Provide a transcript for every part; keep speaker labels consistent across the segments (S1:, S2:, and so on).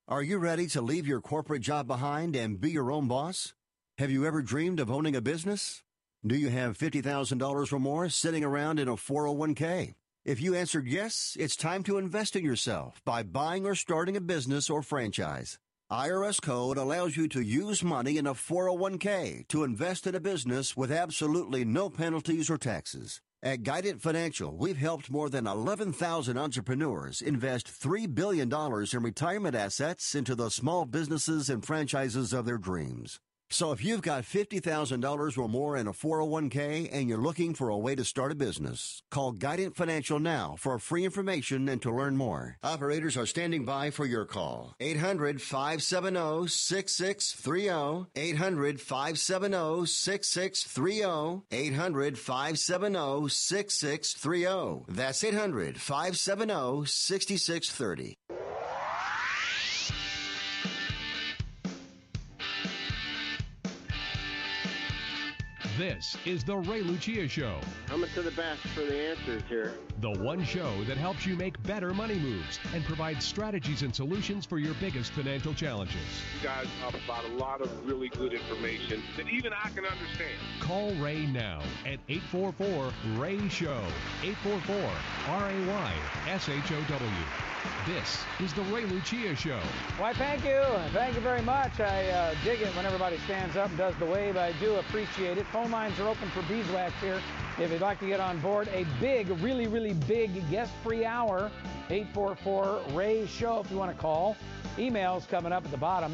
S1: Are you ready to leave your corporate job behind and be your own boss? Have you ever dreamed of owning a business? Do you have $50,000 or more sitting around in a 401k? If you answered yes, it's time to invest in yourself by buying or starting a business or franchise. IRS Code allows you to use money in a 401k to invest in a business with absolutely no penalties or taxes. At Guidant Financial, we've helped more than 11,000 entrepreneurs invest $3 billion in retirement assets into the small businesses and franchises of their dreams. So if you've got $50,000 or more in a 401k and you're looking for a way to start a business, call Guidant Financial now for free information and to learn more. Operators are standing by for your call. 800-570-6630. 800-570-6630. 800-570-6630. That's 800-570-6630.
S2: This is the Ray Lucia Show.
S3: Coming to the best for the answers here.
S2: The one show that helps you make better money moves and provides strategies and solutions for your biggest financial challenges.
S4: You guys provide a lot of really good information that even I can understand.
S2: Call Ray now at 844-RAY-SHOW. 844-RAY-SHOW. This is the Ray Lucia Show.
S5: Why, thank you. Thank you very much. I dig it when everybody stands up and does the wave. I do appreciate it. Phone lines are open for beeswax here. If you'd like to get on board a big, really, really big guest-free hour, 844-RAY-SHOW if you want to call. Emails coming up at the bottom,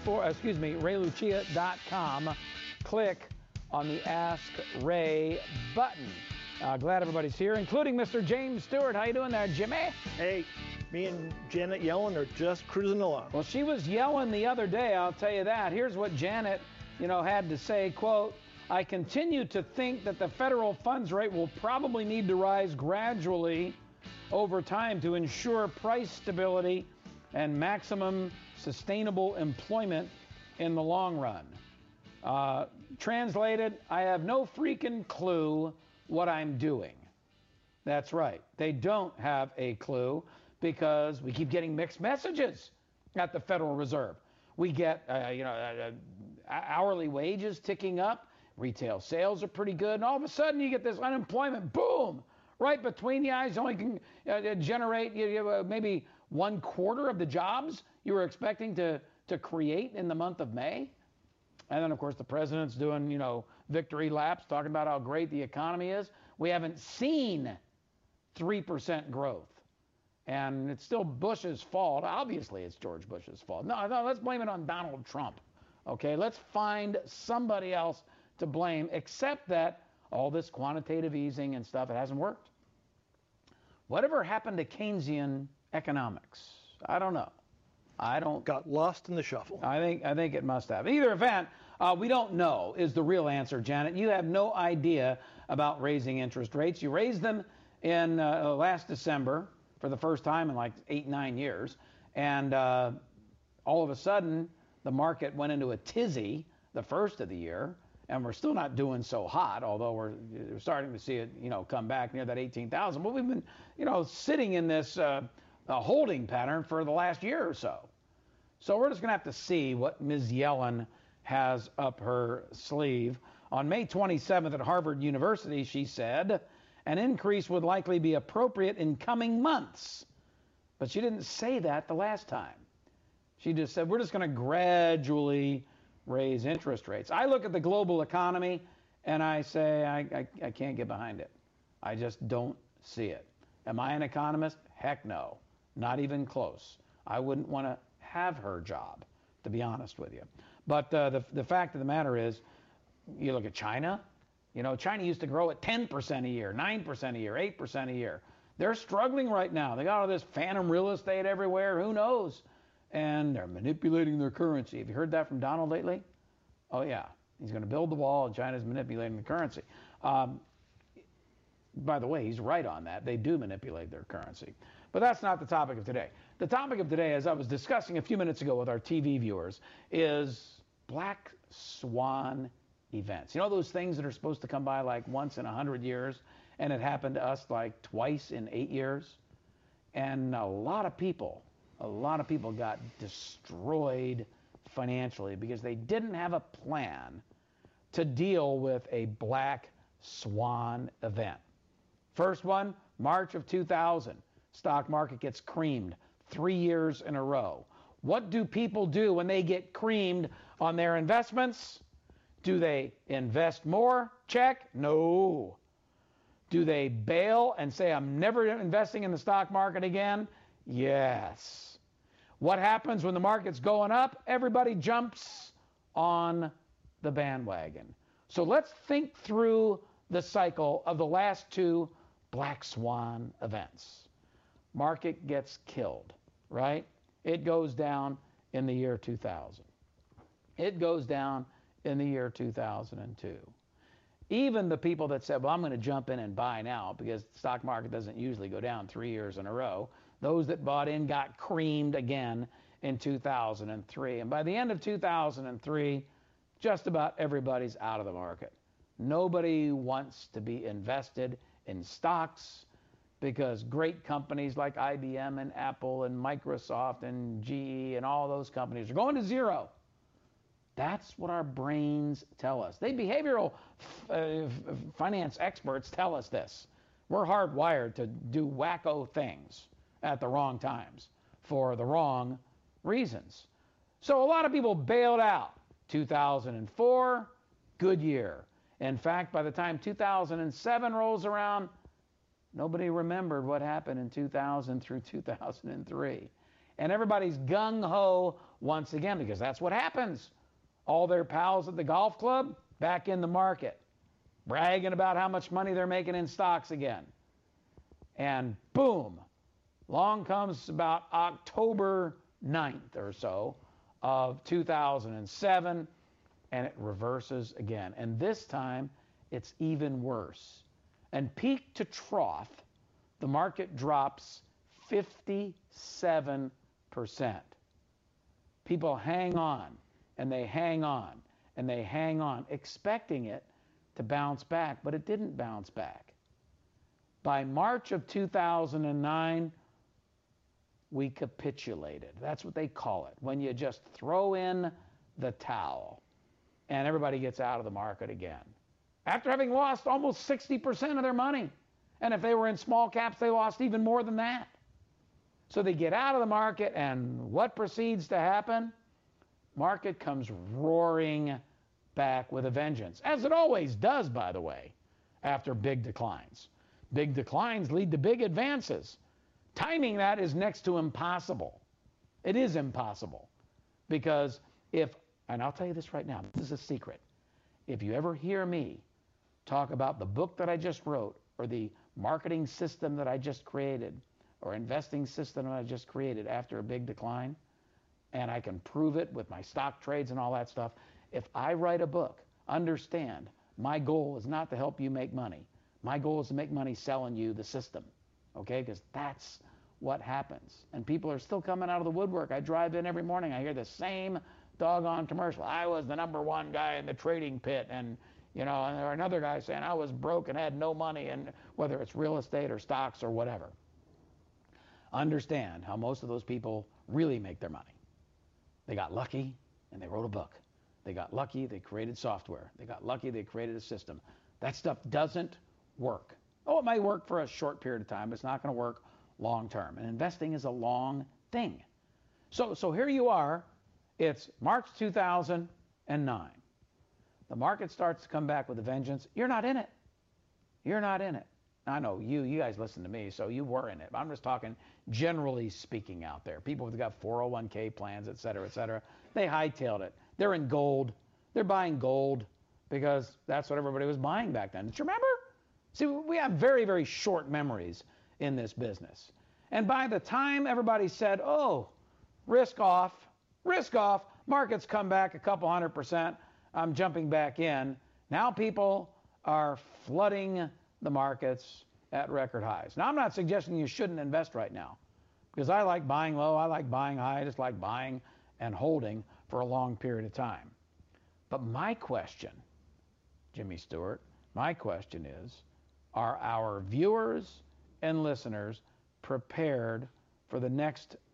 S5: raylucia.com. Click on the Ask Ray button. Glad everybody's here, including Mr. James Stewart. How you doing there, Jimmy?
S6: Hey, me and Janet Yellen are just cruising along.
S5: Well, she was yelling the other day, I'll tell you that. Here's what Janet, had to say, quote, I continue to think that the federal funds rate will probably need to rise gradually over time to ensure price stability and maximum sustainable employment in the long run. Translated, I have no freaking clue what I'm doing. That's right. They don't have a clue because we keep getting mixed messages at the Federal Reserve. We get, hourly wages ticking up. Retail sales are pretty good. And all of a sudden you get this unemployment, boom, right between the eyes. Only can generate maybe 1/4 of the jobs you were expecting to create in the month of May. And then, of course, the president's doing, victory laps, talking about how great the economy is. We haven't seen 3% growth. And it's still Bush's fault. Obviously, it's George Bush's fault. No, let's blame it on Donald Trump. Okay, let's find somebody else to blame, except that all this quantitative easing and stuff, it hasn't worked. Whatever happened to Keynesian economics? I don't know.
S6: Got lost in the shuffle.
S5: I think it must have. In either event, we don't know is the real answer, Janet. You have no idea about raising interest rates. You raised them in last December for the first time in like 8-9 years. And all of a sudden, the market went into a tizzy the first of the year. And we're still not doing so hot, although we're starting to see it, come back near that 18,000. But we've been, sitting in this holding pattern for the last year or so. So we're just going to have to see what Ms. Yellen has up her sleeve. On May 27th at Harvard University, she said, an increase would likely be appropriate in coming months. But she didn't say that the last time. She just said, we're just going to gradually raise interest rates. I look at the global economy and I say, I can't get behind it. I just don't see it. Am I an economist? Heck no. Not even close. I wouldn't want to have her job, to be honest with you. But the fact of the matter is, you look at China. China used to grow at 10% a year, 9% a year, 8% a year. They're struggling right now. They got all this phantom real estate everywhere. Who knows? And they're manipulating their currency. Have you heard that from Donald lately? Oh, yeah. He's going to build the wall, and China's manipulating the currency. By the way, he's right on that. They do manipulate their currency. But that's not the topic of today. The topic of today, as I was discussing a few minutes ago with our TV viewers, is black swan events. Those things that are supposed to come by like once in 100 years, and it happened to us like twice in 8 years? And a lot of people a lot of people got destroyed financially because they didn't have a plan to deal with a black swan event. First one, March of 2000. Stock market gets creamed 3 years in a row. What do people do when they get creamed on their investments? Do they invest more? Check. No. Do they bail and say, I'm never investing in the stock market again? Yes. What happens when the market's going up? Everybody jumps on the bandwagon. So let's think through the cycle of the last two black swan events. Market gets killed, right? It goes down in the year 2000. It goes down in the year 2002. Even the people that said, well, I'm going to jump in and buy now because the stock market doesn't usually go down 3 years in a row, those that bought in got creamed again in 2003. And by the end of 2003, just about everybody's out of the market. Nobody wants to be invested in stocks because great companies like IBM and Apple and Microsoft and GE and all those companies are going to zero. That's what our brains tell us. They behavioral finance experts tell us this. We're hardwired to do wacko things at the wrong times for the wrong reasons. So a lot of people bailed out. 2004, good year. In fact, by the time 2007 rolls around, nobody remembered what happened in 2000 through 2003. And everybody's gung-ho once again because that's what happens. All their pals at the golf club back in the market, bragging about how much money they're making in stocks again. And boom, along comes about October 9th or so of 2007, and it reverses again. And this time, it's even worse. And peak to trough, the market drops 57%. People hang on, and they hang on, and they hang on, expecting it to bounce back, but it didn't bounce back. By March of 2009, we capitulated. That's what they call it, when you just throw in the towel and everybody gets out of the market again. After having lost almost 60% of their money. And if they were in small caps, they lost even more than that. So they get out of the market, and what proceeds to happen? Market comes roaring back with a vengeance, as it always does, by the way, after big declines. Big declines lead to big advances. Timing that is next to impossible. It is impossible. Because and I'll tell you this right now, this is a secret. If you ever hear me talk about the book that I just wrote, or the marketing system that I just created, or investing system that I just created after a big decline, and I can prove it with my stock trades and all that stuff, if I write a book, understand, my goal is not to help you make money. My goal is to make money selling you the system, okay? Because that's what happens. And people are still coming out of the woodwork. I drive in every morning, I hear the same doggone commercial. I was the #1 guy in the trading pit, and or another guy saying I was broke and had no money, and whether it's real estate or stocks or whatever. Understand how most of those people really make their money. They got lucky and they wrote a book. They got lucky, they created software. They got lucky, they created a system. That stuff doesn't work. Oh, it might work for a short period of time, but it's not going to work long term. And investing is a long thing. So here you are. It's March 2009. The market starts to come back with a vengeance. You're not in it. You're not in it. I know you guys listen to me, so you were in it. I'm just talking generally speaking out there. People who've got 401k plans, et cetera, they hightailed it. They're in gold. They're buying gold because that's what everybody was buying back then. Do you remember? See, we have very, very short memories in this business. And by the time everybody said, oh, risk off, markets come back a couple 100%, I'm jumping back in. Now people are flooding the markets at record highs. Now, I'm not suggesting you shouldn't invest right now, because I like buying low, I like buying high, I just like buying and holding for a long period of time. But my question, Jimmy Stewart, my question is, are our viewers and listeners prepared for the next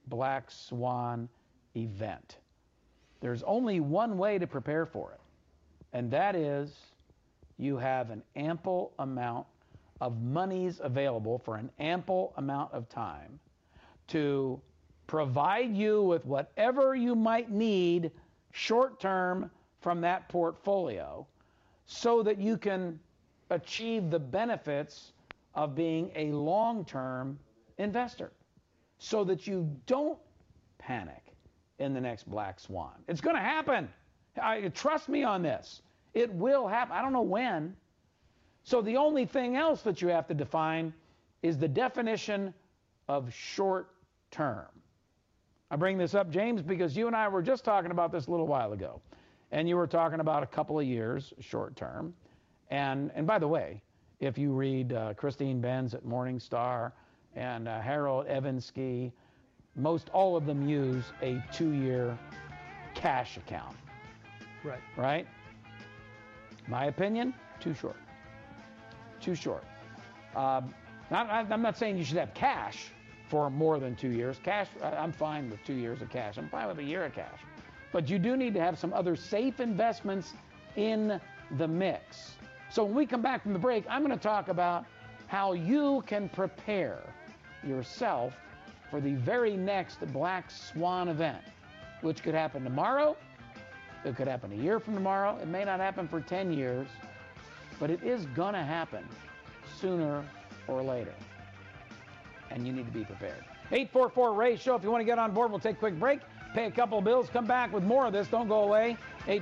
S5: black swan event. There's only one way to prepare for it, and that is you have an ample amount of monies available for an ample amount of time to provide you with whatever you might need short term from that portfolio so that you can achieve the benefits of being a long-term investor, so that you don't panic in the next black swan. It's going to happen. Trust me on this. It will happen. I don't know when. So the only thing else that you have to define is the definition of short term. I bring this up, James, because you and I were just talking about this a little while ago. And you were talking about a couple of years short term. And by the way, if you read Christine Benz at Morningstar and Harold Evansky, most all of them use a 2-year cash account.
S6: Right.
S5: Right? My opinion, too short. Too short. I'm not saying you should have cash for more than 2 years. Cash, I'm fine with 2 years of cash. I'm fine with a year of cash. But you do need to have some other safe investments in the mix. So when we come back from the break, I'm going to talk about how you can prepare yourself for the very next black swan event, which could happen tomorrow. It could happen a year from tomorrow. It may not happen for 10 years, but it is going to happen sooner or later. And you need to be prepared. 844-RAY Show. If you want to get on board, we'll take a quick break, pay a couple of bills, come back with more of this. Don't go away.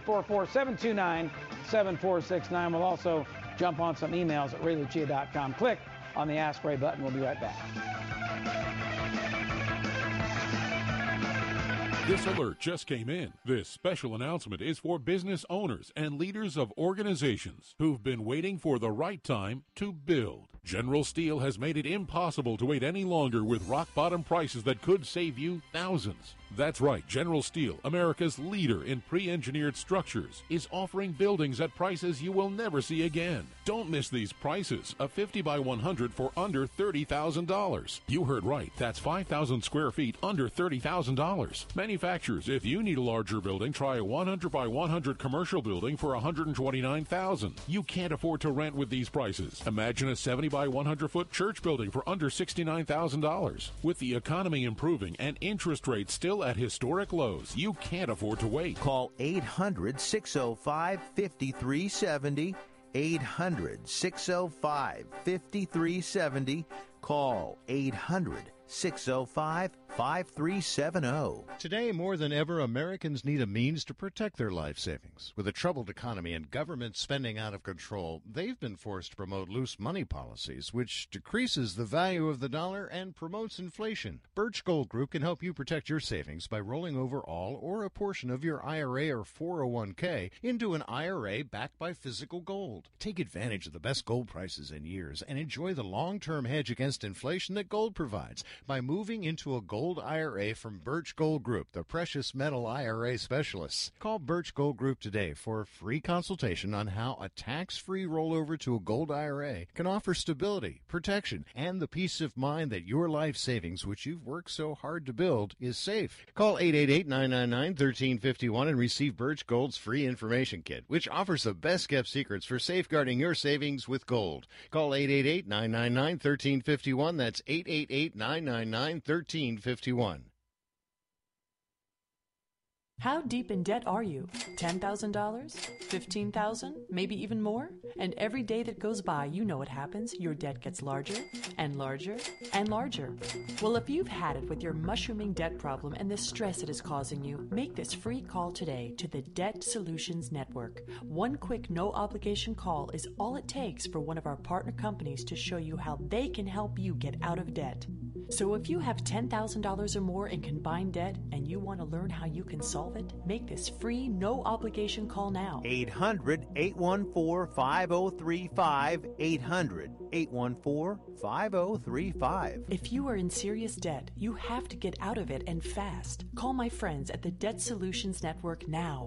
S5: 844-729-7469. We'll also jump on some emails at RayLucia.com. Click on the Ask Ray button. We'll be right back.
S7: This alert just came in. This special announcement is for business owners and leaders of organizations who've been waiting for the right time to build. General Steel has made it impossible to wait any longer with rock-bottom prices that could save you thousands. That's right, General Steel, America's leader in pre-engineered structures, is offering buildings at prices you will never see again. Don't miss these prices. A 50 by 100 for under $30,000. You heard right. That's 5,000 square feet under $30,000. Manufacturers, if you need a larger building, try a 100 by 100 commercial building for $129,000. You can't afford to rent with these prices. Imagine a 70 by 100 foot church building for under $69,000. With the economy improving and interest rates still at historic lows, you can't afford to wait.
S8: Call 800-605-5370. 800-605-5370. Call 800-605-5370.
S9: Today, more than ever, Americans need a means to protect their life savings. With a troubled economy and government spending out of control, they've been forced to promote loose money policies, which decreases the value of the dollar and promotes inflation. Birch Gold Group can help you protect your savings by rolling over all or a portion of your IRA or 401k into an IRA backed by physical gold. Take advantage of the best gold prices in years and enjoy the long-term hedge against inflation that gold provides by moving into a gold IRA from Birch Gold Group, the precious metal IRA specialists. Call Birch Gold Group today for a free consultation on how a tax-free rollover to a gold IRA can offer stability, protection, and the peace of mind that your life savings, which you've worked so hard to build, is safe. Call 888-999-1351 and receive Birch Gold's free information kit, which offers the best-kept secrets for safeguarding your savings with gold. Call 888-999-1351. That's 888-999-1351.
S10: How deep in debt are you? $10,000? $15,000? Maybe even more? And every day that goes by, you know what happens. Your debt gets larger and larger and larger. Well, if you've had it with your mushrooming debt problem and the stress it is causing you, make this free call today to the Debt Solutions Network. One quick, no-obligation call is all it takes for one of our partner companies to show you how they can help you get out of debt. So if you have $10,000 or more in combined debt and you want to learn how you can solve it, make this free, no-obligation call now.
S8: 800-814-5035. 800-814-5035.
S10: If you are in serious debt, you have to get out of it and fast. Call my friends at the Debt Solutions Network now.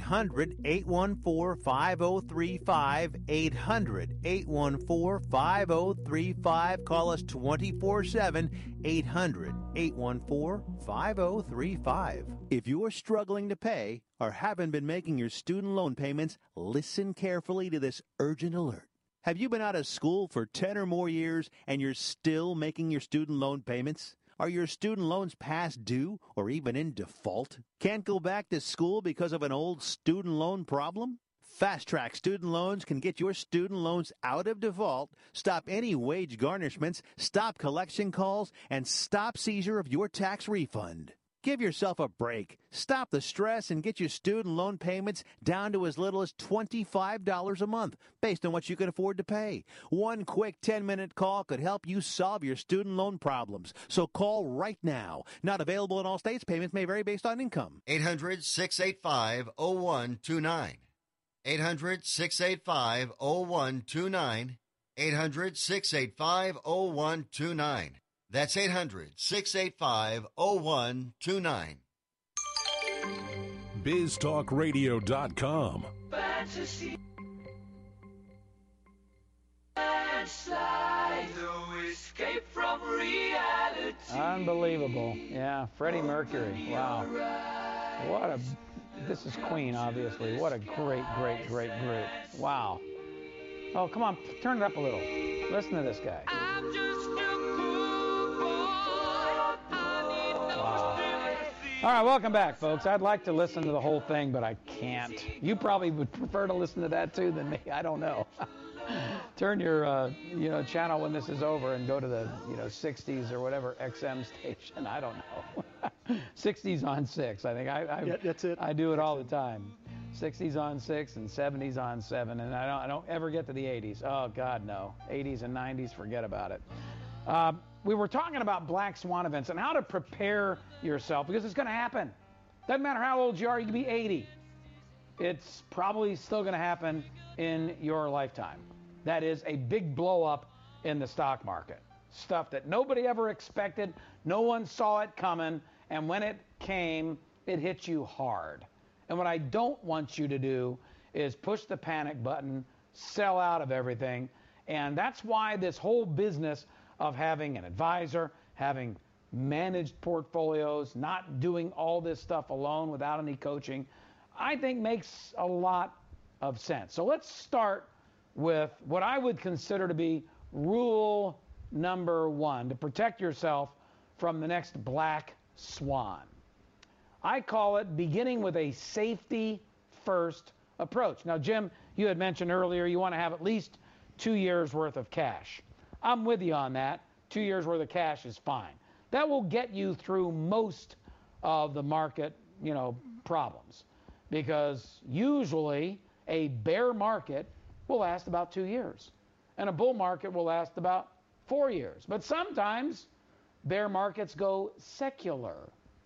S8: 800-814-5035. 800-814-5035. Call us 24/7. 800-814-5035.
S11: If you're struggling to pay or haven't been making your student loan payments, listen carefully to this urgent alert. Have you been out of school for 10 or more years and you're still making your student loan payments? Are your student loans past due or even in default? Can't go back to school because of an old student loan problem? Fast Track Student Loans can get your student loans out of default, stop any wage garnishments, stop collection calls, and stop seizure of your tax refund. Give yourself a break. Stop the stress and get your student loan payments down to as little as $25 a month, based on what you can afford to pay. One quick 10-minute call could help you solve your student loan problems. So call right now. Not available in all states. Payments may vary based on income.
S1: 800-685-0129. 800-685-0129. 800-685-0129. That's 800-685-0129.
S2: BizTalkRadio.com.
S12: Fantasy. Slide, no escape from reality.
S5: Unbelievable. Yeah, Freddie Mercury. Wow. This is Queen, obviously. What a great, great, great group. Wow. Oh, come on, turn it up a little. Listen to this guy.
S12: I'm just a poor boy. I need no
S5: All right, welcome back, folks. I'd like to listen to the whole thing, but I can't. You probably would prefer to listen to that too than me. I don't know. Turn your channel when this is over and go to the 60s or whatever XM station. I don't know. 60s on 6. I think
S6: Yeah, that's it.
S5: I do it all the time. 60s on 6 and 70s on 7, and I don't ever get to the 80s. Oh God, no. 80s and 90s, forget about it. We were talking about black swan events and how to prepare yourself, because it's going to happen. Doesn't matter how old you are, you can be 80. It's probably still going to happen in your lifetime. That is a big blow up in the stock market. Stuff that nobody ever expected, no one saw it coming, and when it came, it hit you hard. And what I don't want you to do is push the panic button, sell out of everything, and that's why this whole business of having an advisor, having managed portfolios, not doing all this stuff alone without any coaching, I think makes a lot of sense. So let's start with what I would consider to be rule number 1 to protect yourself from the next black swan. I call it beginning with a safety first approach. Now, Jim, you had mentioned earlier you want to have at least 2 years worth of cash. I'm with you on that. 2 years worth of cash is fine. That will get you through most of the market, problems, because usually a bear market will last about 2 years and a bull market will last about 4 years. But sometimes bear markets go secular.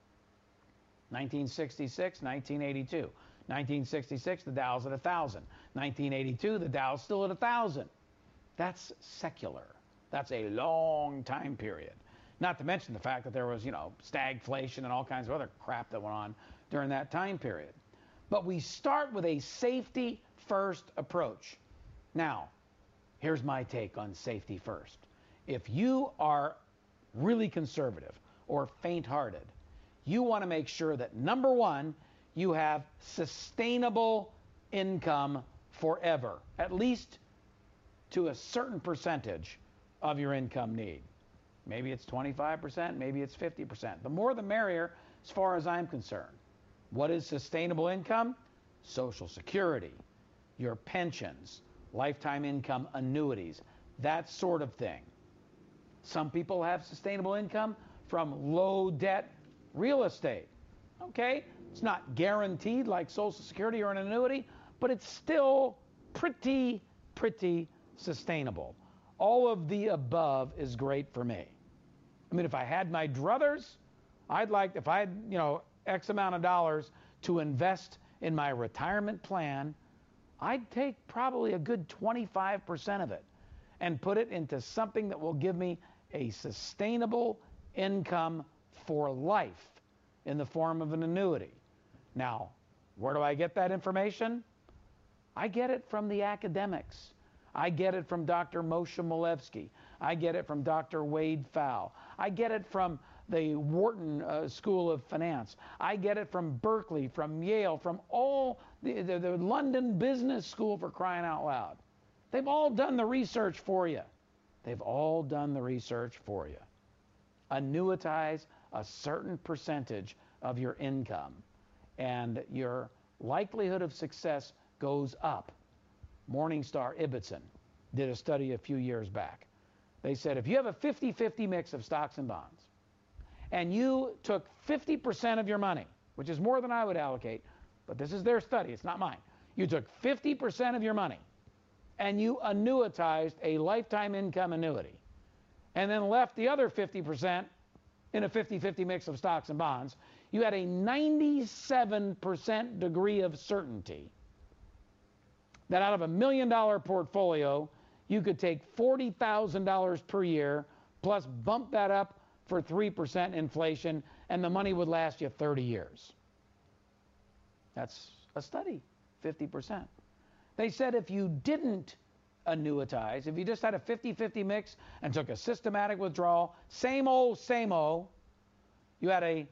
S5: 1966, 1982. 1966, the Dow's at 1,000. 1982, the Dow's still at 1,000. That's secular. That's a long time period. Not to mention the fact that there was, stagflation and all kinds of other crap that went on during that time period. But we start with a safety first approach. Now, here's my take on safety first. If you are really conservative or faint-hearted, you want to make sure that, number 1, you have sustainable income forever, at least to a certain percentage of your income need. Maybe it's 25%, maybe it's 50%. The more the merrier as far as I'm concerned. What is sustainable income? Social Security, your pensions, lifetime income annuities, that sort of thing. Some people have sustainable income from low debt real estate. Okay, it's not guaranteed like Social Security or an annuity, but it's still pretty sustainable. All of the above is great for me. I mean, if I had my druthers, if I had, X amount of dollars to invest in my retirement plan, I'd take probably a good 25% of it and put it into something that will give me a sustainable income for life in the form of an annuity. Now, where do I get that information? I get it from the academics. I get it from Dr. Moshe Milevsky. I get it from Dr. Wade Pfau. I get it from the Wharton School of Finance. I get it from Berkeley, from Yale, from all the London Business School, for crying out loud. They've all done the research for you. They've all done the research for you. Annuitize a certain percentage of your income, and your likelihood of success goes up. Morningstar Ibbotson did a study a few years back. They said if you have a 50-50 mix of stocks and bonds, and you took 50% of your money, which is more than I would allocate, but this is their study, it's not mine. You took 50% of your money and you annuitized a lifetime income annuity, and then left the other 50% in a 50-50 mix of stocks and bonds, you had a 97% degree of certainty that out of $1 million portfolio, you could take $40,000 per year, plus bump that up for 3% inflation, and the money would last you 30 years. That's a study, 50%. They said if you didn't annuitize, if you just had a 50-50 mix and took a systematic withdrawal, same old, you had a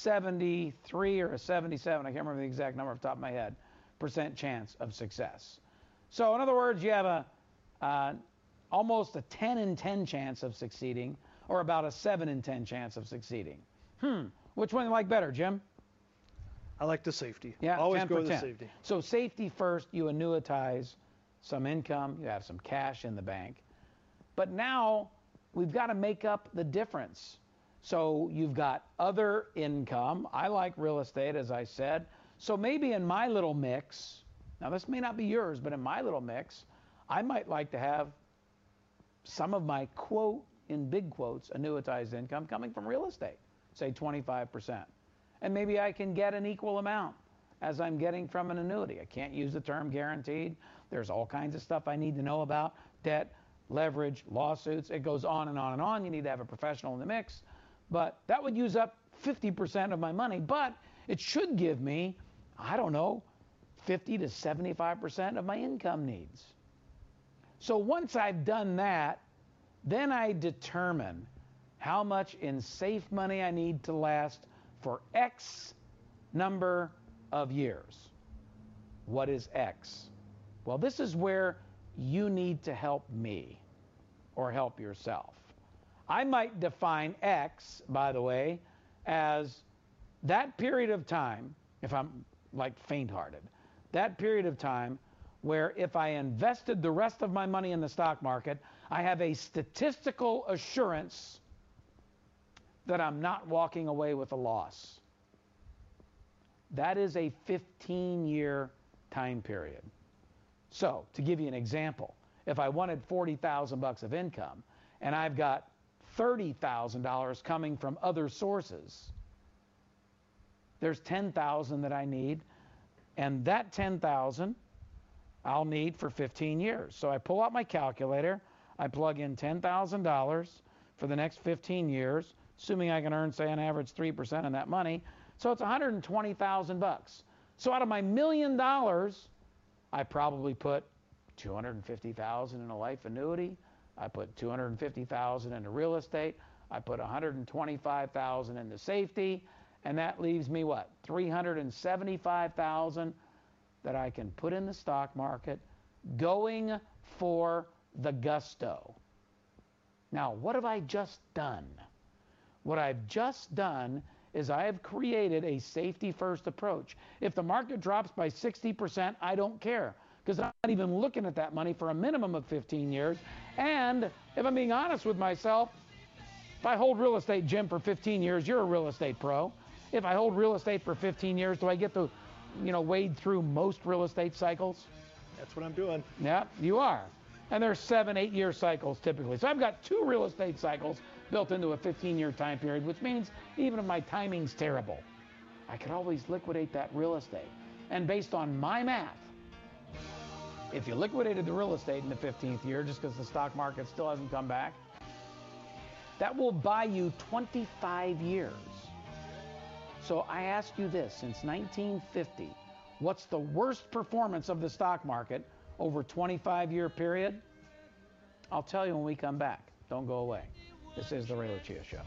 S5: 73 or a 77, I can't remember the exact number off the top of my head, % chance of success. So in other words, you have almost a 10 in 10 chance of succeeding, or about a 7 in 10 chance of succeeding. Which one do you like better, Jim?
S6: I like the safety.
S5: Yeah,
S6: always
S5: 10
S6: go
S5: for
S6: with the
S5: 10.
S6: safety.
S5: So safety first, you annuitize some income, you have some cash in the bank. But now we've got to make up the difference. So you've got other income. I like real estate, as I said. So maybe in my little mix, now this may not be yours, but in my little mix, I might like to have some of my quote, in big quotes, annuitized income coming from real estate, say 25%. And maybe I can get an equal amount as I'm getting from an annuity. I can't use the term guaranteed. There's all kinds of stuff I need to know about, debt, leverage, lawsuits. It goes on and on and on. You need to have a professional in the mix. But that would use up 50% of my money. But it should give me, I don't know, 50 to 75% of my income needs. So once I've done that, then I determine how much in safe money I need to last for X number of years. What is X? Well, this is where you need to help me or help yourself. I might define X, by the way, as that period of time, if I'm like faint-hearted, that period of time where if I invested the rest of my money in the stock market, I have a statistical assurance that I'm not walking away with a loss. That is a 15-year time period. So, to give you an example, if I wanted $40,000 of income and I've got $30,000 coming from other sources, there's $10,000 that I need, and that $10,000 I'll need for 15 years. So I pull out my calculator, I plug in $10,000 for the next 15 years, assuming I can earn, say, on average 3% on that money. So it's $120,000. So out of my $1 million, I probably put $250,000 in a life annuity. I put $250,000 into real estate. I put $125,000 into safety, and that leaves me what? $375,000 that I can put in the stock market, going for the gusto. Now, what have I just done? What I've just done is I have created a safety-first approach. If the market drops by 60%, I don't care, because I'm not even looking at that money for a minimum of 15 years. And if I'm being honest with myself, if I hold real estate, Jim, for 15 years, you're a real estate pro. If I hold real estate for 15 years, do I get to, wade through most real estate cycles?
S6: That's what I'm doing.
S5: Yeah, you are. And they're 7-8 year cycles typically. So I've got 2 real estate cycles built into a 15-year time period, which means even if my timing's terrible, I could always liquidate that real estate. And based on my math, if you liquidated the real estate in the 15th year just because the stock market still hasn't come back, that will buy you 25 years. So I ask you this, since 1950, what's the worst performance of the stock market over a 25-year period? I'll tell you when we come back. Don't go away. This is the Ray Lucia Show.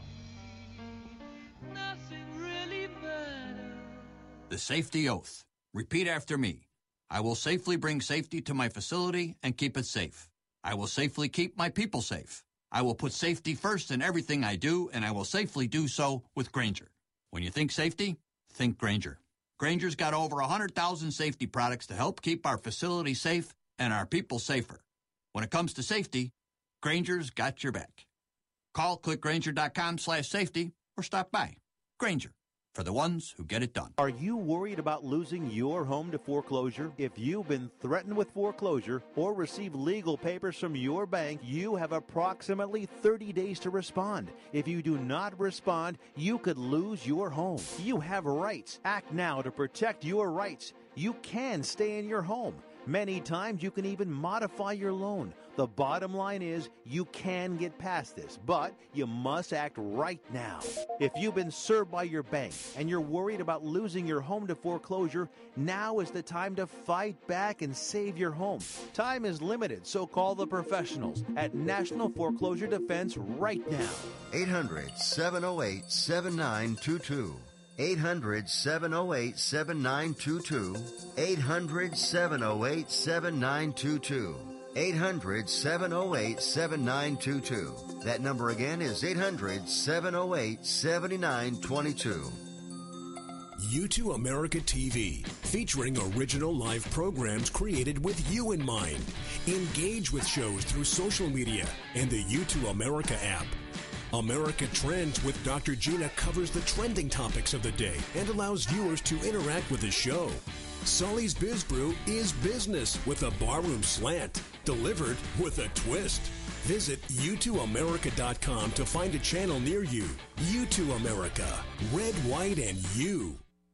S13: The safety oath. Repeat after me. I will safely bring safety to my facility and keep it safe. I will safely keep my people safe. I will put safety first in everything I do, and I will safely do so with Grainger. When you think safety, think Grainger. Grainger's got over 100,000 safety products to help keep our facility safe and our people safer. When it comes to safety, Grainger's got your back. Call clickgrainger.com/safety or stop by. Grainger, for the ones who get it done.
S11: Are you worried about losing your home to foreclosure? If you've been threatened with foreclosure or received legal papers from your bank, you have approximately 30 days to respond. If you do not respond, you could lose your home. You have rights. Act now to protect your rights. You can stay in your home. Many times you can even modify your loan. The bottom line is you can get past this, but you must act right now. If you've been served by your bank and you're worried about losing your home to foreclosure, now is the time to fight back and save your home. Time is limited, so call the professionals at National Foreclosure Defense right now.
S1: 800-708-7922. 800-708-7922. 800-708-7922. 800-708-7922. That number again is 800-708-7922.
S14: U2 America TV, featuring original live programs created with you in mind. Engage with shows through social media and the U2 America app. America Trends with Dr. Gina covers the trending topics of the day and allows viewers to interact with the show. Sully's Biz Brew is business with a barroom slant, delivered with a twist. Visit U2America.com to find a channel near you. U2 America, red, white, and you.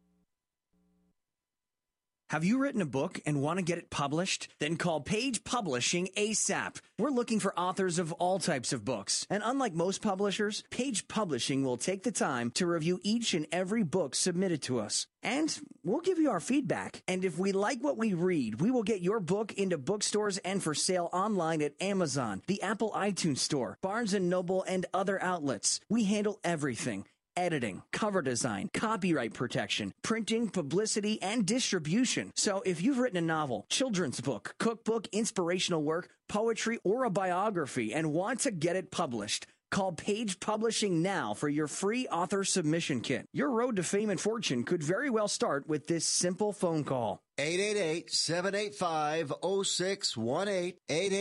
S15: Have you written a book and want to get it published? Then call Page Publishing ASAP. We're looking for authors of all types of books. And unlike most publishers, Page Publishing will take the time to review each and every book submitted to us. And we'll give you our feedback. And if we like what we read, we will get your book into bookstores and for sale online at Amazon, the Apple iTunes Store, Barnes & Noble, and other outlets. We handle everything. Editing, cover design, copyright protection, printing, publicity, and distribution. So if you've written a novel, children's book, cookbook, inspirational work, poetry, or a biography and want to get it published, call Page Publishing now for your free author submission kit. Your road to fame and fortune could very well start with this simple phone call.
S1: 888-785-0618.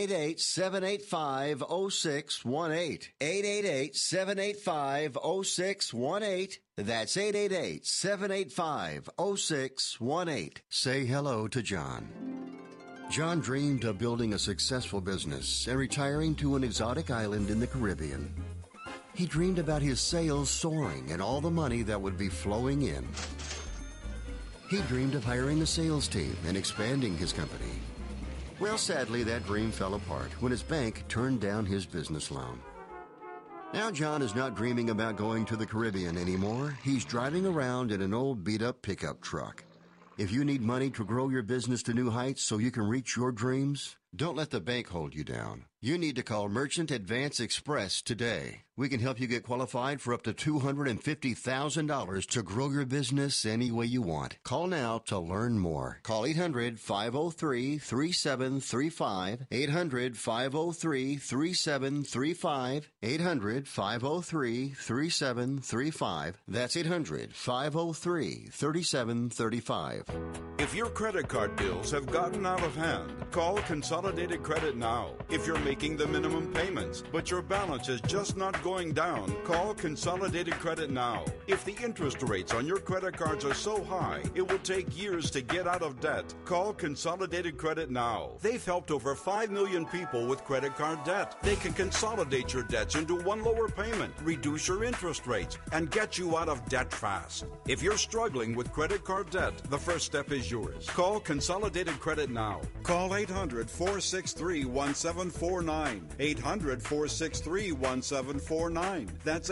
S1: 888-785-0618. 888-785-0618. That's 888-785-0618. Say hello to John. John dreamed of building a successful business and retiring to an exotic island in the Caribbean. He dreamed about his sales soaring and all the money that would be flowing in. He dreamed of hiring a sales team and expanding his company. Well, sadly, that dream fell apart when his bank turned down his business loan. Now John is not dreaming about going to the Caribbean anymore. He's driving around in an old beat-up pickup truck. If you need money to grow your business to new heights so you can reach your dreams, don't let the bank hold you down. You need to call Merchant Advance Express today. We can help you get qualified for up to $250,000 to grow your business any way you want. Call now to learn more. Call 800-503-3735, 800-503-3735, 800-503-3735. That's 800-503-3735.
S16: If your credit card bills have gotten out of hand, call Consolidated Credit now. If you're making the minimum payments, but your balance is just not going down, call Consolidated Credit now. If the interest rates on your credit cards are so high, it will take years to get out of debt. Call Consolidated Credit now. They've helped over 5 million people with credit card debt. They can consolidate your debts into one lower payment, reduce your interest rates, and get you out of debt fast. If you're struggling with credit card debt, the first step is yours. Call Consolidated Credit now. Call 800-463-1749. 800-463-1749. That's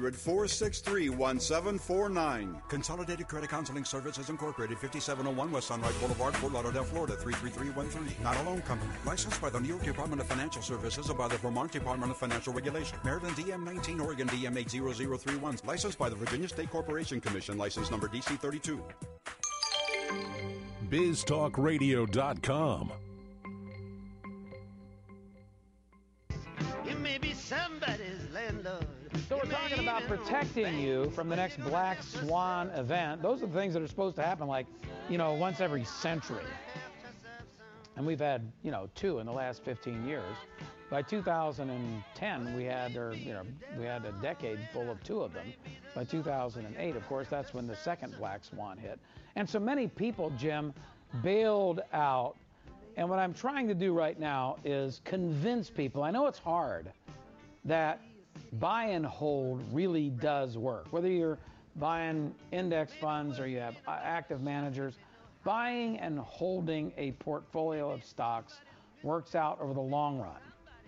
S16: 800-463-1749. Consolidated Credit Counseling Services Incorporated, 5701 West Sunrise Boulevard, Fort Lauderdale, Florida, 33313. Not a loan company. Licensed by the New York Department of Financial Services and by the Vermont Department of Financial Regulation. Maryland DM 19, Oregon DM 80031. Licensed by the Virginia State Corporation Commission. License number DC 32.
S7: BizTalkRadio.com.
S12: You may be somebody's landlord.
S5: So we're talking about protecting you from the next black swan event. Those are the things that are supposed to happen, like, once every century. And we've had, 2 in the last 15 years. By 2010, we had a decade full of 2 of them. By 2008, of course, that's when the second black swan hit. And so many people, Jim, bailed out. And what I'm trying to do right now is convince people, I know it's hard, that buy and hold really does work. Whether you're buying index funds or you have active managers, buying and holding a portfolio of stocks works out over the long run.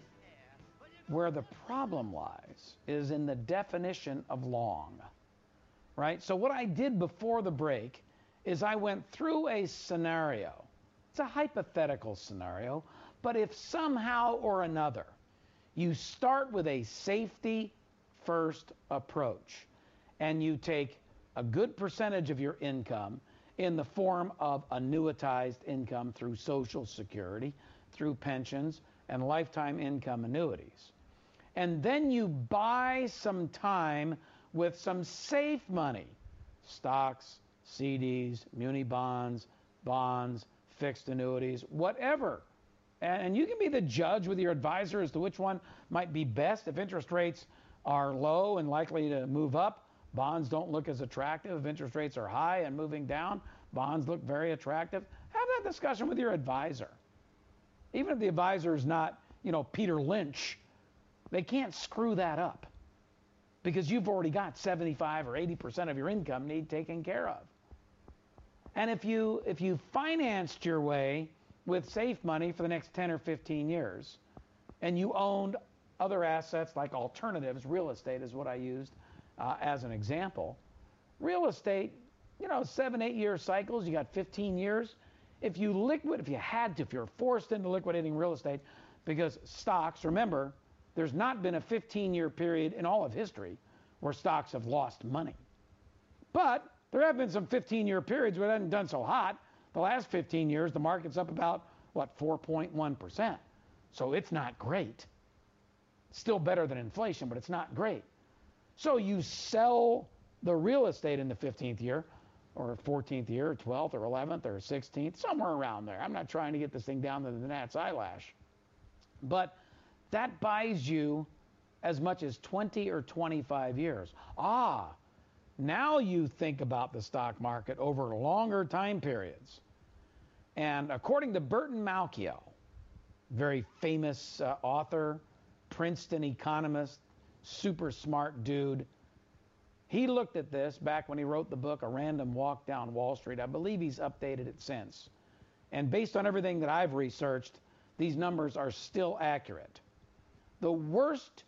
S5: Where the problem lies is in the definition of long, right? So what I did before the break is I went through a scenario. It's a hypothetical scenario, but if somehow or another you start with a safety first approach and you take a good percentage of your income in the form of annuitized income through Social Security, through pensions, and lifetime income annuities. And then you buy some time with some safe money, stocks, CDs, muni bonds, fixed annuities, whatever. And you can be the judge with your advisor as to which one might be best. If interest rates are low and likely to move up, bonds don't look as attractive. If interest rates are high and moving down, bonds look very attractive. Have that discussion with your advisor. Even if the advisor is not, Peter Lynch, they can't screw that up because you've already got 75 or 80% of your income need taken care of. And if you financed your way with safe money for the next 10 or 15 years, and you owned other assets like alternatives, real estate is what I used as an example. Real estate, 7-8 year cycles, you got 15 years. If you're forced into liquidating real estate, because stocks, remember, there's not been a 15-year period in all of history where stocks have lost money. But there have been some 15-year periods where it hasn't done so hot. The last 15 years, the market's up about, 4.1%. So it's not great. Still better than inflation, but it's not great. So you sell the real estate in the 15th year, or 14th year, or 12th, or 11th, or 16th, somewhere around there. I'm not trying to get this thing down to the gnat's eyelash. But that buys you as much as 20 or 25 years. Now you think about the stock market over longer time periods. And according to Burton Malkiel, very famous author, Princeton economist, super smart dude, he looked at this back when he wrote the book, A Random Walk Down Wall Street. I believe he's updated it since. And based on everything that I've researched, these numbers are still accurate. The worst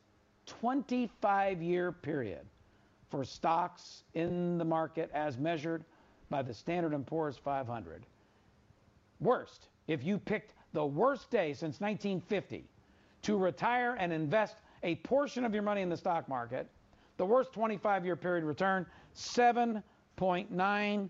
S5: 25-year period for stocks in the market as measured by the Standard & Poor's 500. Worst. If you picked the worst day since 1950 to retire and invest a portion of your money in the stock market, the worst 25-year period return, 7.94%.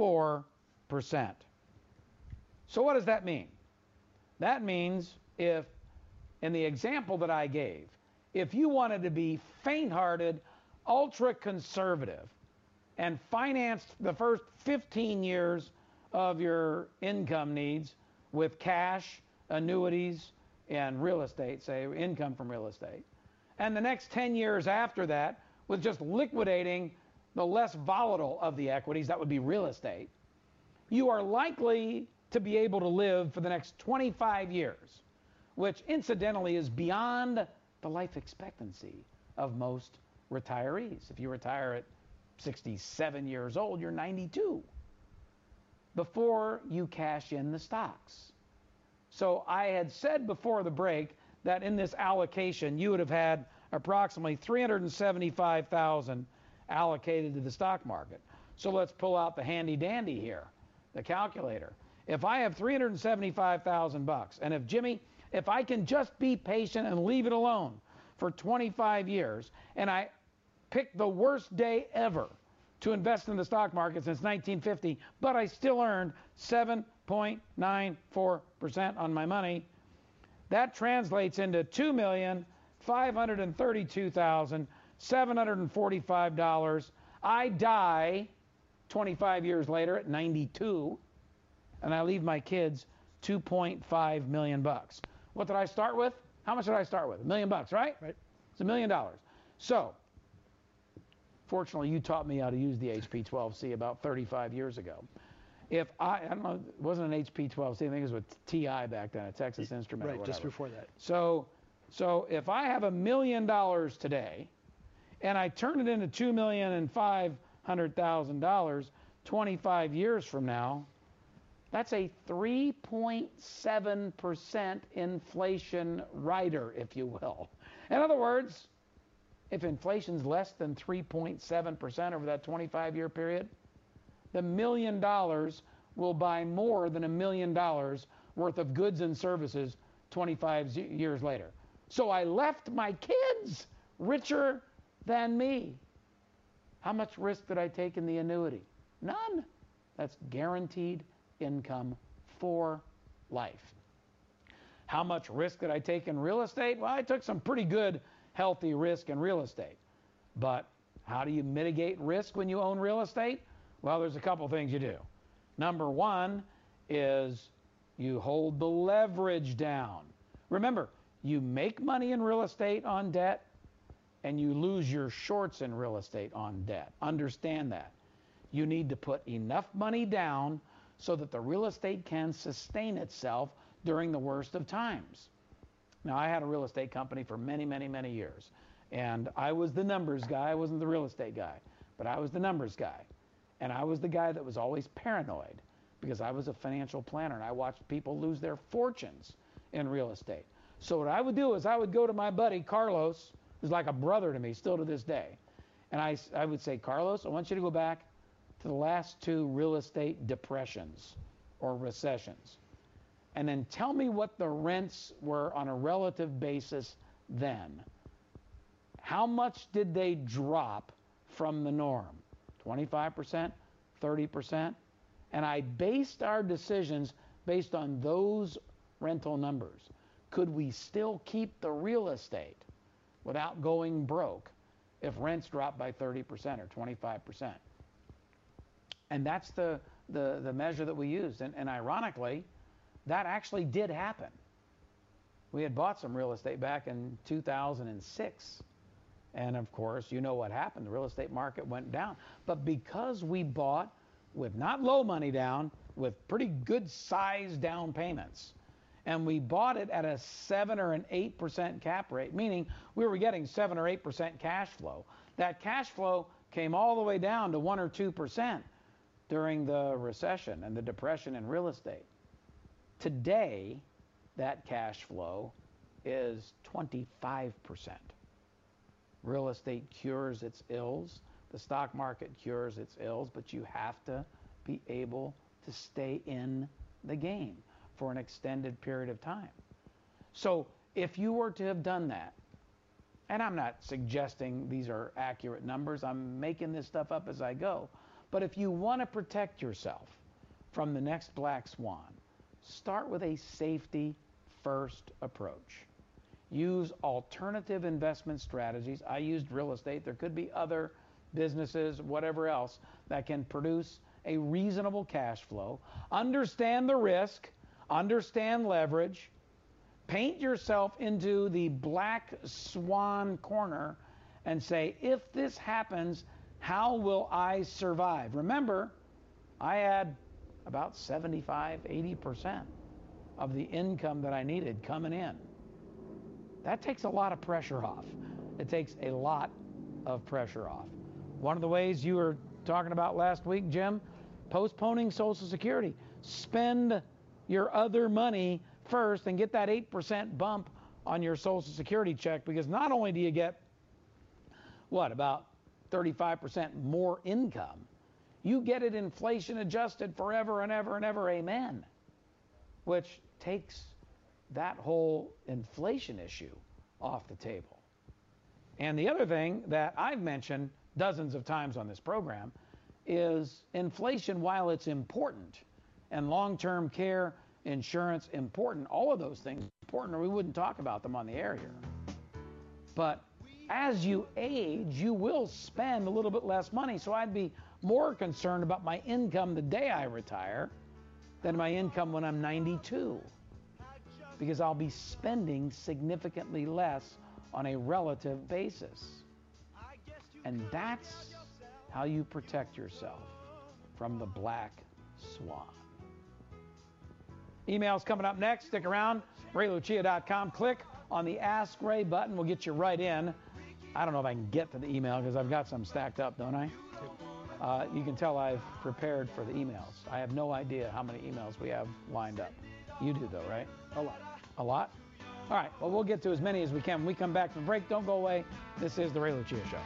S5: So what does that mean? That means if, in the example that I gave, if you wanted to be faint-hearted, ultra-conservative, and financed the first 15 years of your income needs with cash, annuities, and real estate, say income from real estate, and the next 10 years after that with just liquidating the less volatile of the equities, that would be real estate, you are likely to be able to live for the next 25 years, which incidentally is beyond the life expectancy of most retirees. If you retire at 67 years old, you're 92. before you cash in the stocks. So I had said before the break that in this allocation you would have had approximately $375,000 allocated to the stock market. So let's pull out the handy dandy here, the calculator. If I have $375,000 and if I can just be patient and leave it alone for 25 years and I pick the worst day ever to invest in the stock market since 1950, but I still earned 7.94% on my money, that translates into $2,532,745. I die 25 years later at 92, and I leave my kids $2.5 million. What did I start with? How much did I start with? $1 million, right? Right. It's $1 million. So, fortunately, you taught me how to use the HP-12C about 35 years ago. I don't know, it wasn't an HP-12C, I think it was with TI back then, a Texas Instrument or whatever.
S6: Right, just before that.
S5: So if I have $1 million today, and I turn it into $2,500,000 25 years from now, that's a 3.7% inflation rider, if you will. In other words, if inflation's less than 3.7% over that 25-year period, the $1 million will buy more than $1 million worth of goods and services 25 years later. So I left my kids richer than me. How much risk did I take in the annuity? None. That's guaranteed income for life. How much risk did I take in real estate? Well, I took some pretty good, healthy risk in real estate. But how do you mitigate risk when you own real estate? Well, there's a couple things you do. Number one is you hold the leverage down. Remember, you make money in real estate on debt, and you lose your shorts in real estate on debt. Understand that. You need to put enough money down so that the real estate can sustain itself during the worst of times. Now, I had a real estate company for many, many, many years, and I was the numbers guy. I wasn't the real estate guy, but I was the numbers guy. And I was the guy that was always paranoid because I was a financial planner, and I watched people lose their fortunes in real estate. So what I would do is I would go to my buddy, Carlos, who's like a brother to me still to this day, and I would say, Carlos, I want you to go back to the last two real estate depressions or recessions, and then tell me what the rents were on a relative basis then. How much did they drop from the norm? 25%, 30%? And I based our decisions based on those rental numbers. Could we still keep the real estate without going broke if rents drop by 30% or 25%? And that's the measure that we used. And ironically, that actually did happen. We had bought some real estate back in 2006. And of course, you know what happened. The real estate market went down. But because we bought with not low money down, with pretty good size down payments, and we bought it at a 7 or an 8% cap rate, meaning we were getting 7 or 8% cash flow. That cash flow came all the way down to 1 or 2% during the recession and the depression in real estate. Today, that cash flow is 25%. Real estate cures its ills. The stock market cures its ills, but you have to be able to stay in the game for an extended period of time. So if you were to have done that, and I'm not suggesting these are accurate numbers, I'm making this stuff up as I go, but if you want to protect yourself from the next black swan, start with a safety first approach. Use alternative investment strategies. I used real estate. There could be other businesses, whatever else, that can produce a reasonable cash flow. Understand the risk. Understand leverage. Paint yourself into the black swan corner and say, if this happens, how will I survive? Remember, I had about 75, 80% of the income that I needed coming in. That takes a lot of pressure off. It takes a lot of pressure off. One of the ways you were talking about last week, Jim, postponing Social Security. Spend your other money first and get that 8% bump on your Social Security check, because not only do you get, about 35% more income, you get it inflation adjusted forever and ever and ever, amen, which takes that whole inflation issue off the table. And the other thing that I've mentioned dozens of times on this program is inflation, while it's important, and long-term care insurance important, all of those things important, or we wouldn't talk about them on the air here. But as you age, you will spend a little bit less money, so I'd be more concerned about my income the day I retire than my income when I'm 92, because I'll be spending significantly less on a relative basis. And that's how you protect yourself from the black swan. Emails coming up next. Stick around. RayLucia.com. Click on the Ask Ray button. We'll get you right in. I don't know if I can get to the email because I've got some stacked up, don't I? You can tell I've prepared for the emails. I have no idea how many emails we have lined up. You do, though, right? A lot. A lot? All right. Well, we'll get to as many as we can. When we come back from break, don't go away. This is The Ray Lucia Show.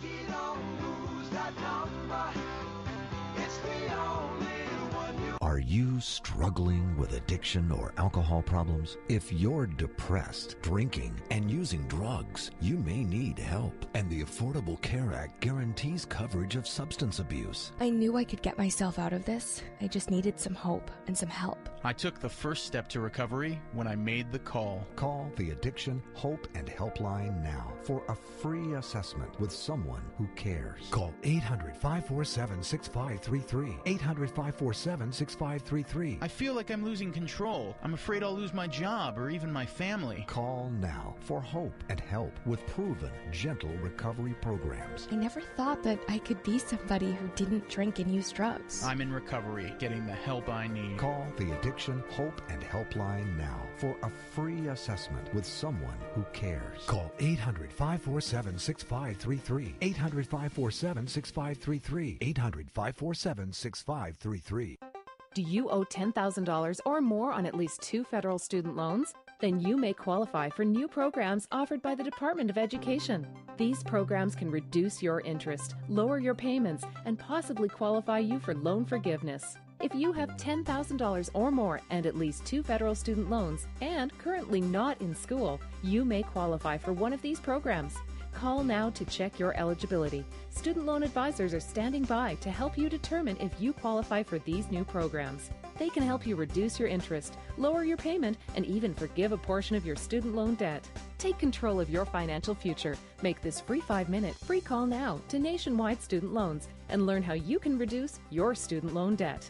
S17: Are you struggling with addiction or alcohol problems? If you're depressed, drinking, and using drugs, you may need help. And the Affordable Care Act guarantees coverage of substance abuse.
S18: I knew I could get myself out of this. I just needed some hope and some help.
S19: I took the first step to recovery when I made the call.
S17: Call the Addiction, Hope, and Helpline now for a free assessment with someone who cares. Call 800-547-6533. 800-547-6533.
S19: I feel like I'm losing control. I'm afraid I'll lose my job or even my family.
S17: Call now for hope and help with proven, gentle recovery programs.
S18: I never thought that I could be somebody who didn't drink and use drugs.
S19: I'm in recovery, getting the help I need.
S17: Call the Addiction, Hope, and Helpline now for a free assessment with someone who cares. Call 800-547-6533. 800-547-6533. 800-547-6533.
S20: Do you owe $10,000 or more on at least 2 federal student loans? Then you may qualify for new programs offered by the Department of Education. These programs can reduce your interest, lower your payments, and possibly qualify you for loan forgiveness. If you have $10,000 or more and at least 2 federal student loans and currently not in school, you may qualify for one of these programs. Call now to check your eligibility. Student loan advisors are standing by to help you determine if you qualify for these new programs. They can help you reduce your interest, lower your payment, and even forgive a portion of your student loan debt. Take control of your financial future. Make this free 5-minute free call now to Nationwide Student Loans and learn how you can reduce your student loan debt.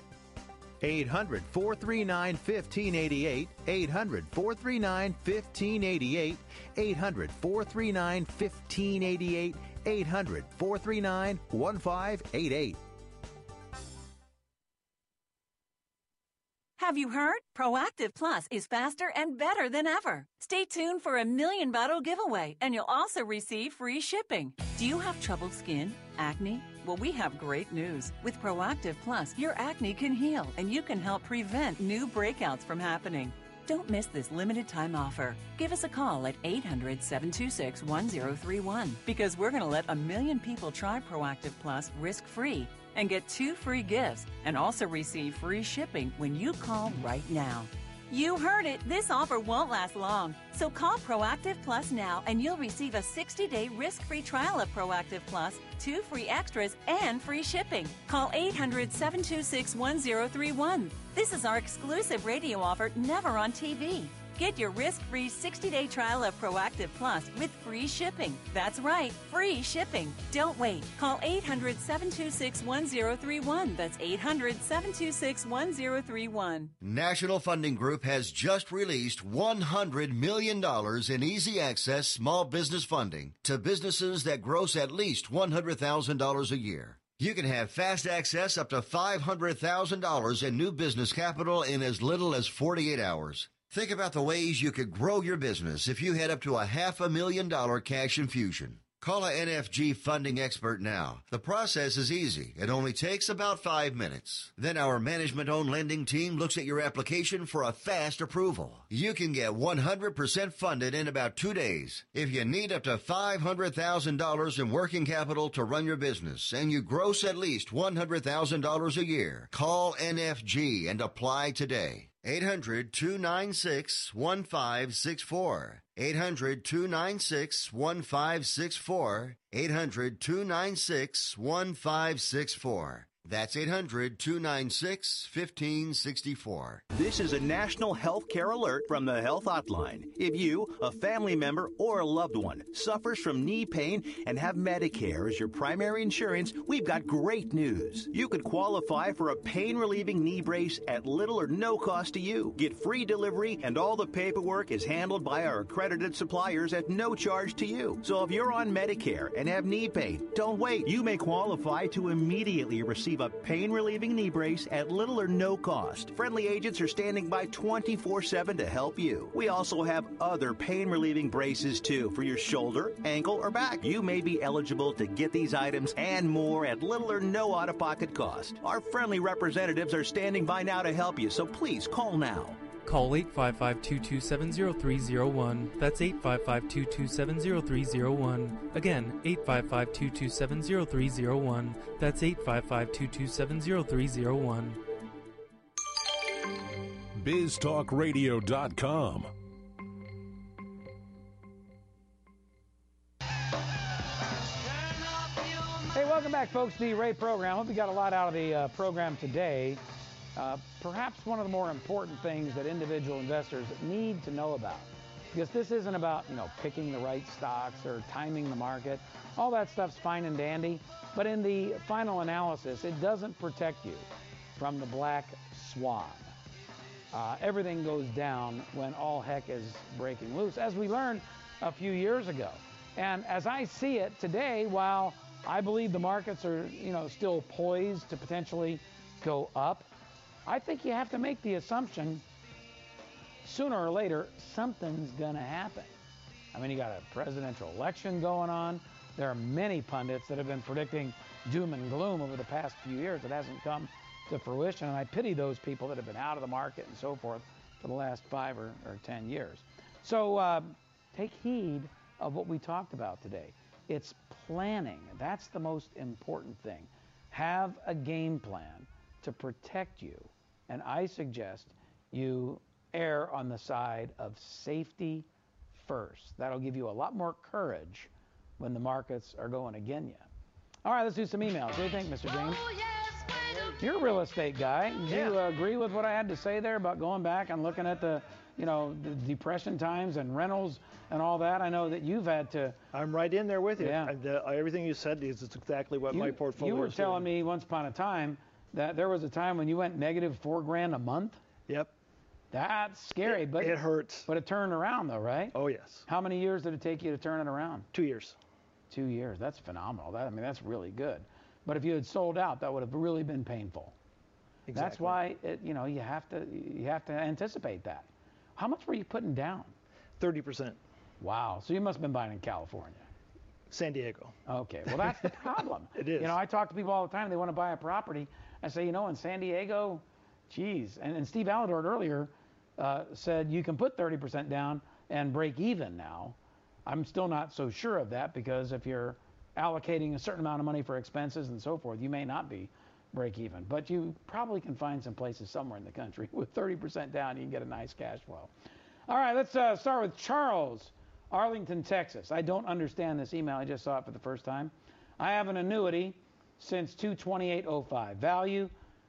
S11: 800-439-1588, 800-439-1588, 800-439-1588, 800-439-1588.
S21: Have you heard? Proactive Plus is faster and better than ever. Stay tuned for a 1,000,000 bottle giveaway, and you'll also receive free shipping. Do you have troubled skin? Acne? Well, we have great news. With Proactive Plus, your acne can heal, and you can help prevent new breakouts from happening. Don't miss this limited time offer. Give us a call at 800-726-1031 because we're going to let 1,000,000 people try Proactive Plus risk-free and get 2 free gifts and also receive free shipping when you call right now. You heard it. This offer won't last long. So call Proactive Plus now and you'll receive a 60-day risk-free trial of Proactive Plus, 2 free extras, and free shipping. Call 800-726-1031. This is our exclusive radio offer, never on TV. Get your risk-free 60-day trial of Proactive Plus with free shipping. That's right, free shipping. Don't wait. Call 800-726-1031. That's 800-726-1031.
S1: National Funding Group has just released $100 million in easy access small business funding to businesses that gross at least $100,000 a year. You can have fast access up to $500,000 in new business capital in as little as 48 hours. Think about the ways you could grow your business if you had up to a $500,000 cash infusion. Call a NFG funding expert now. The process is easy. It only takes about 5 minutes. Then our management-owned lending team looks at your application for a fast approval. You can get 100% funded in about 2 days. If you need up to $500,000 in working capital to run your business and you gross at least $100,000 a year, call NFG and apply today. 800-296-1564. 800-296-1564. 800-296-1564. That's 800-296-1564.
S11: This is a national health care alert from the Health Hotline. If you, a family member, or a loved one suffers from knee pain and have Medicare as your primary insurance, we've got great news. You could qualify for a pain-relieving knee brace at little or no cost to you. Get free delivery, and all the paperwork is handled by our accredited suppliers at no charge to you. So if you're on Medicare and have knee pain, don't wait. You may qualify to immediately receive a pain-relieving knee brace at little or no cost. Friendly agents are standing by 24/7 to help you. We also have other pain-relieving braces, too, for your shoulder, ankle, or back. You may be eligible to get these items and more at little or no out-of-pocket cost. Our friendly representatives are standing by now to help you, so please call now.
S3: Call 855-227-0301. That's 855-227-0301. Again, 855-227-0301. That's 855-227-0301.
S7: BizTalkRadio.com.
S5: Hey, welcome back, folks, to the Ray program. I hope you got a lot out of the program today. Perhaps one of the more important things that individual investors need to know about, because this isn't about, picking the right stocks or timing the market. All that stuff's fine and dandy, but in the final analysis, it doesn't protect you from the black swan. Everything goes down when all heck is breaking loose, as we learned a few years ago. And as I see it today, while I believe the markets are, still poised to potentially go up, I think you have to make the assumption sooner or later something's going to happen. I mean, you got a presidential election going on. There are many pundits that have been predicting doom and gloom over the past few years. It hasn't come to fruition, and I pity those people that have been out of the market and so forth for the last 5 or 10 years. So take heed of what we talked about today. It's planning. That's the most important thing. Have a game plan to protect you, and I suggest you err on the side of safety first. That'll give you a lot more courage when the markets are going against you. All right, let's do some emails. What do you think, Mr. James? You're a real estate guy. Do you agree with what I had to say there about going back and looking at the depression times and rentals and all that? I know that you've had to.
S6: I'm right in there with you.
S5: Yeah.
S6: Everything you said is exactly what my portfolio is.
S5: You were telling me once upon a time that there was a time when you went negative $4,000 a month.
S6: Yep.
S5: That's scary, but
S6: it hurts.
S5: But it turned around, though, right?
S6: Oh yes.
S5: How many years did it take you to turn it around?
S6: 2 years.
S5: 2 years. That's phenomenal. That's really good. But if you had sold out, that would have really been painful.
S6: Exactly.
S5: That's why you have to anticipate that. How much were you putting down?
S6: 30%.
S5: Wow. So you must have been buying in California.
S6: San Diego.
S5: Okay. Well, that's the problem.
S6: It is.
S5: I talk to people all the time. They want to buy a property. I say, in San Diego, geez. And Steve Alledort earlier said you can put 30% down and break even now. I'm still not so sure of that, because if you're allocating a certain amount of money for expenses and so forth, you may not be break even. But you probably can find some places somewhere in the country with 30% down, you can get a nice cash flow. All right, let's start with Charles, Arlington, Texas. I don't understand this email. I just saw it for the first time. I have an annuity since 2/28/05. Value,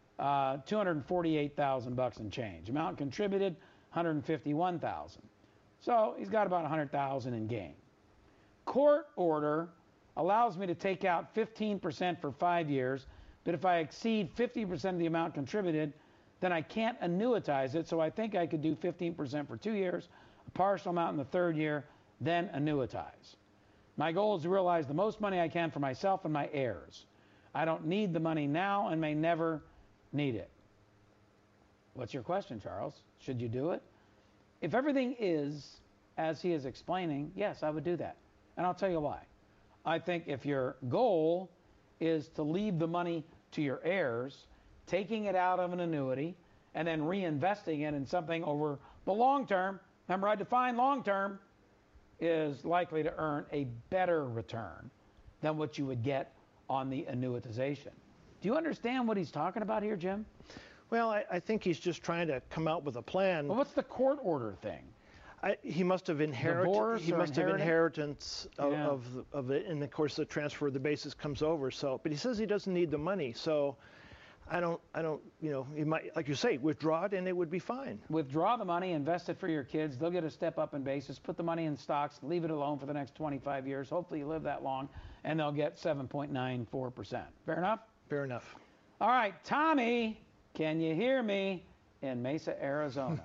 S5: $248,000 and change. Amount contributed, $151,000. So he's got about $100,000 in gain. Court order allows me to take out 15% for 5 years, but if I exceed 50% of the amount contributed, then I can't annuitize it. So I think I could do 15% for 2 years, a partial amount in the third year, then annuitize. My goal is to realize the most money I can for myself and my heirs. I don't need the money now and may never need it. What's your question, Charles? Should you do it? If everything is as he is explaining, yes, I would do that. And I'll tell you why. I think if your goal is to leave the money to your heirs, taking it out of an annuity and then reinvesting it in something over the long term, remember I define long term, is likely to earn a better return than what you would get on the annuitization. Do you understand what he's talking about here, Jim?
S6: Well, I think he's just trying to come out with a plan.
S5: Well, what's the court order thing?
S6: He must have inherited.
S5: Divorce
S6: He
S5: or
S6: must have
S5: inheritance?
S6: inheritance
S5: Yeah.
S6: of it, and of course the transfer of the basis comes over. So, but he says he doesn't need the money. So, I don't. You know, he might, like you say, withdraw it, and it would be fine.
S5: Withdraw the money, invest it for your kids. They'll get a step up in basis. Put the money in stocks, leave it alone for the next 25 years. Hopefully you live that long, and they'll get 7.94%. Fair enough?
S6: Fair enough.
S5: All right, Tommy, can you hear me in Mesa, Arizona?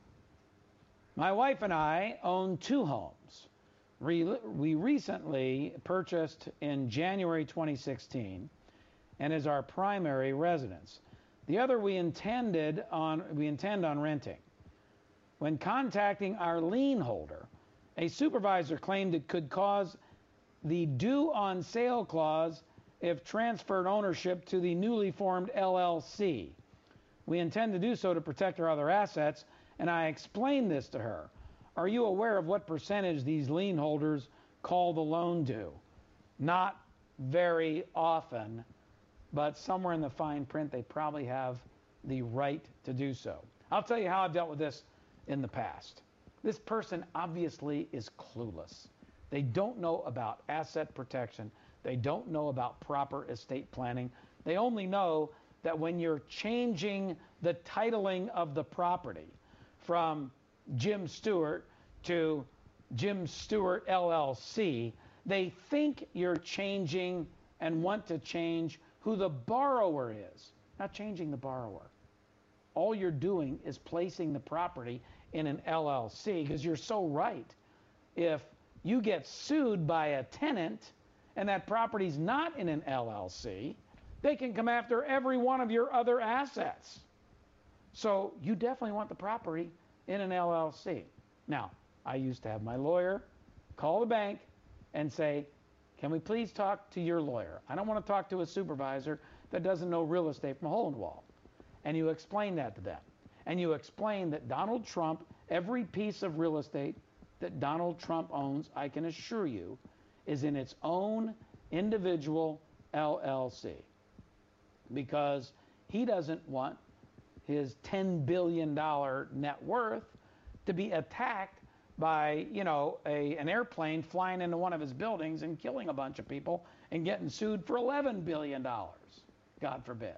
S5: My wife and I own 2 homes. We recently purchased in January 2016 and is our primary residence. The other we intend on renting. When contacting our lien holder, a supervisor claimed it could cause the due on sale clause if transferred ownership to the newly formed LLC. We intend to do so to protect our other assets, and I explained this to her. Are you aware of what percentage these lien holders call the loan due? Not very often, but somewhere in the fine print they probably have the right to do so. I'll tell you how I've dealt with this in the past. This person obviously is clueless. They don't know about asset protection. They don't know about proper estate planning. They only know that when you're changing the titling of the property from Jim Stewart to Jim Stewart LLC, they think you're changing and want to change who the borrower is, not changing the borrower. All you're doing is placing the property in an LLC, because you're so right. If you get sued by a tenant and that property's not in an LLC, they can come after every one of your other assets. So you definitely want the property in an LLC. Now, I used to have my lawyer call the bank and say, can we please talk to your lawyer? I don't want to talk to a supervisor that doesn't know real estate from a hole in the wall. And you explain that to them. And you explain that Donald Trump, every piece of real estate that Donald Trump owns, I can assure you, is in its own individual LLC. Because he doesn't want his $10 billion net worth to be attacked by, you know, an airplane flying into one of his buildings and killing a bunch of people and getting sued for $11 billion, God forbid.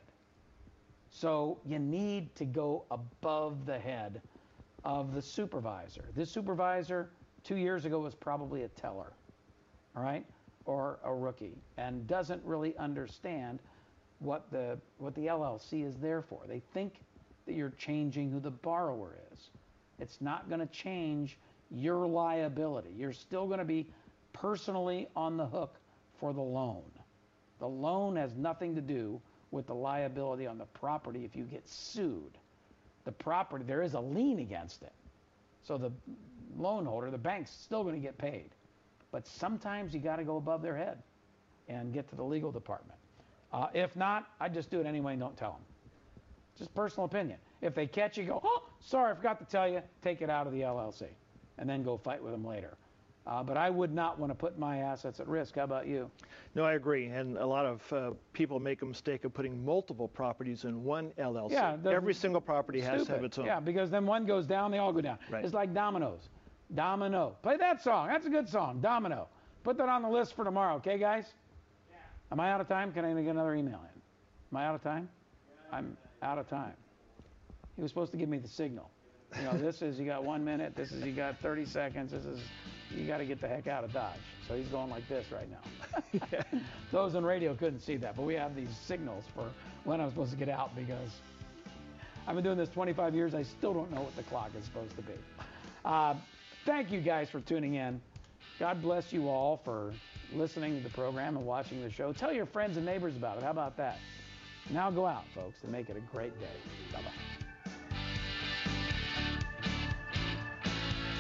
S5: So you need to go above the head of the supervisor. This supervisor 2 years ago was probably a teller, all right, or a rookie, and doesn't really understand what the LLC is there for. They think that you're changing who the borrower is. It's not going to change your liability. You're still going to be personally on the hook for the loan. The loan has nothing to do with the liability on the property if you get sued. The property, there is a lien against it. So the loan holder, the bank's still going to get paid. But sometimes you got to go above their head and get to the legal department. If not, I just do it anyway and don't tell them. Just personal opinion. If they catch you, go, oh, sorry, I forgot to tell you, take it out of the LLC and then go fight with them later. But I would not want to put my assets at risk. How about you?
S6: No, I agree. And a lot of people make a mistake of putting multiple properties in one LLC.
S5: Yeah,
S6: every single property has to have its own.
S5: Yeah, because then one goes down, they all go down.
S6: Right.
S5: It's like dominoes. Domino. Play that song. That's a good song. Domino. Put that on the list for tomorrow, okay, guys? Yeah. Am I out of time? Can I get another email in? Am I out of time? I'm out of time. He was supposed to give me the signal. You know, this is you got 1 minute. This is you got 30 seconds. This is you got to get the heck out of Dodge. So he's going like this right now. Those on radio couldn't see that, but we have these signals for when I'm supposed to get out because I've been doing this 25 years. I still don't know what the clock is supposed to be. Thank you guys for tuning in. God bless you all for listening to the program and watching the show. Tell your friends and neighbors about it. How about that? Now go out, folks, and make it a great day. Bye-bye.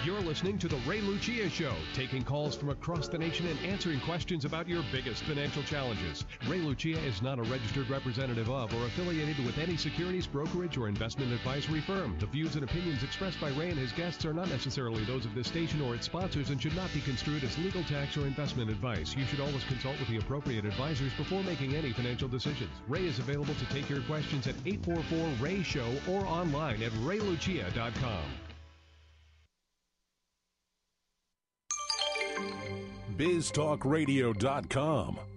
S2: You're listening to The Ray Lucia Show, taking calls from across the nation and answering questions about your biggest financial challenges. Ray Lucia is not a registered representative of or affiliated with any securities, brokerage, or investment advisory firm. The views and opinions expressed by Ray and his guests are not necessarily those of this station or its sponsors and should not be construed as legal, tax, or investment advice. You should always consult with the appropriate advisors before making any financial decisions. Ray is available to take your questions at 844-RAY-SHOW or online at raylucia.com.
S7: BizTalkRadio.com.